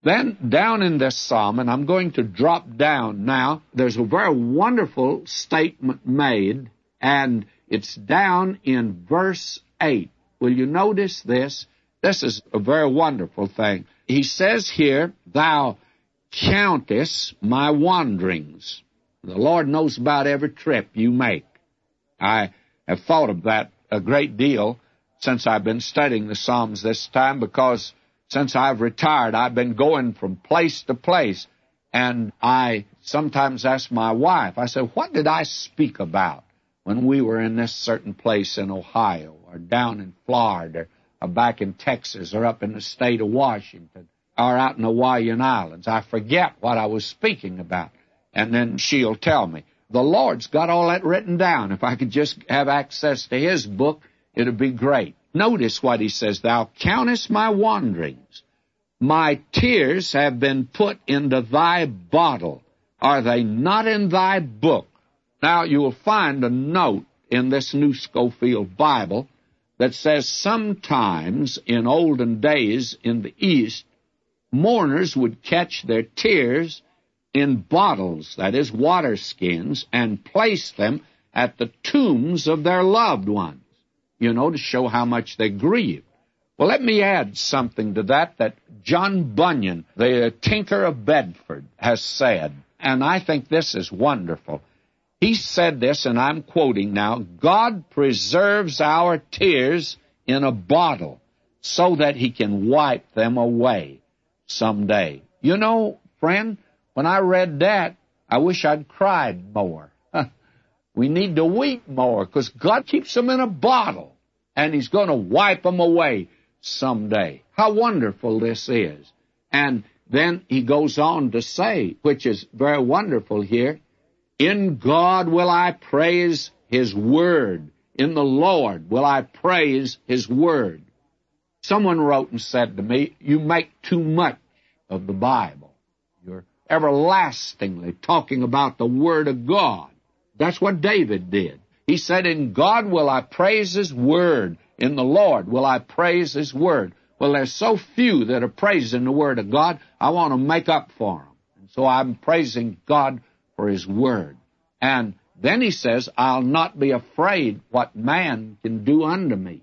Then down in this psalm, and I'm going to drop down now, there's a very wonderful statement made, and it's down in verse 8. Will you notice this? This is a very wonderful thing. He says here, "Thou countest my wanderings." The Lord knows about every trip you make. I have thought of that a great deal since I've been studying the Psalms this time, because since I've retired, I've been going from place to place, and I sometimes ask my wife, I said, what did I speak about when we were in this certain place in Ohio, or down in Florida, or back in Texas, or up in the state of Washington, or out in the Hawaiian Islands? I forget what I was speaking about. And then she'll tell me. The Lord's got all that written down. If I could just have access to His book, it would be great. Notice what He says, "Thou countest my wanderings. My tears have been put into Thy bottle. Are they not in Thy book?" Now, you will find a note in this New Scofield Bible that says sometimes in olden days in the East, mourners would catch their tears in bottles, that is, water skins, and place them at the tombs of their loved ones, to show how much they grieve. Well, let me add something to that John Bunyan, the tinker of Bedford, has said, and I think this is wonderful. He said this, and I'm quoting now, "God preserves our tears in a bottle so that He can wipe them away someday." Friend, when I read that, I wish I'd cried more. We need to weep more, because God keeps them in a bottle, and He's going to wipe them away someday. How wonderful this is. And then he goes on to say, which is very wonderful here, "In God will I praise His word. In the Lord will I praise His word." Someone wrote and said to me, "You make too much of the Bible. You're everlastingly talking about the Word of God." That's what David did. He said, "In God will I praise His Word. In the Lord will I praise His Word." Well, there's so few that are praising the Word of God, I want to make up for them. And so I'm praising God for His Word. And then he says, "I'll not be afraid what man can do unto me."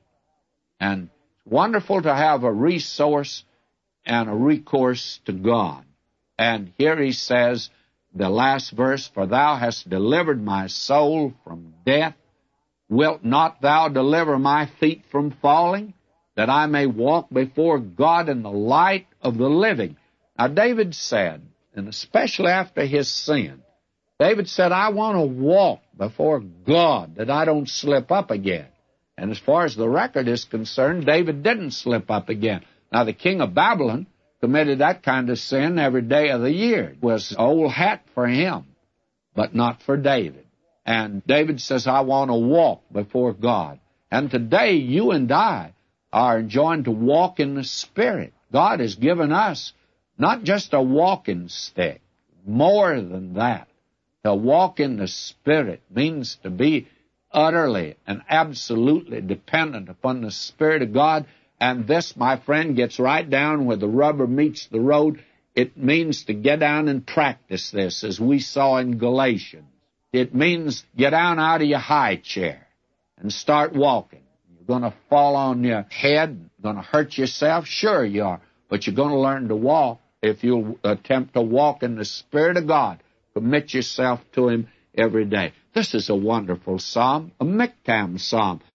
And it's wonderful to have a resource and a recourse to God. And here he says, the last verse, "For Thou hast delivered my soul from death. Wilt not Thou deliver my feet from falling, that I may walk before God in the light of the living?" Now, David said, and especially after his sin, David said, "I want to walk before God, that I don't slip up again." And as far as the record is concerned, David didn't slip up again. Now, the king of Babylon committed that kind of sin every day of the year. It was old hat for him, but not for David. And David says, "I want to walk before God." And today, you and I are enjoined to walk in the Spirit. God has given us not just a walking stick, more than that. To walk in the Spirit means to be utterly and absolutely dependent upon the Spirit of God. And this, my friend, gets right down where the rubber meets the road. It means to get down and practice this, as we saw in Galatians. It means get down out of your high chair and start walking. You're going to fall on your head, going to hurt yourself. Sure you are, but you're going to learn to walk if you'll attempt to walk in the Spirit of God. Commit yourself to Him every day. This is a wonderful psalm, a Miktam psalm.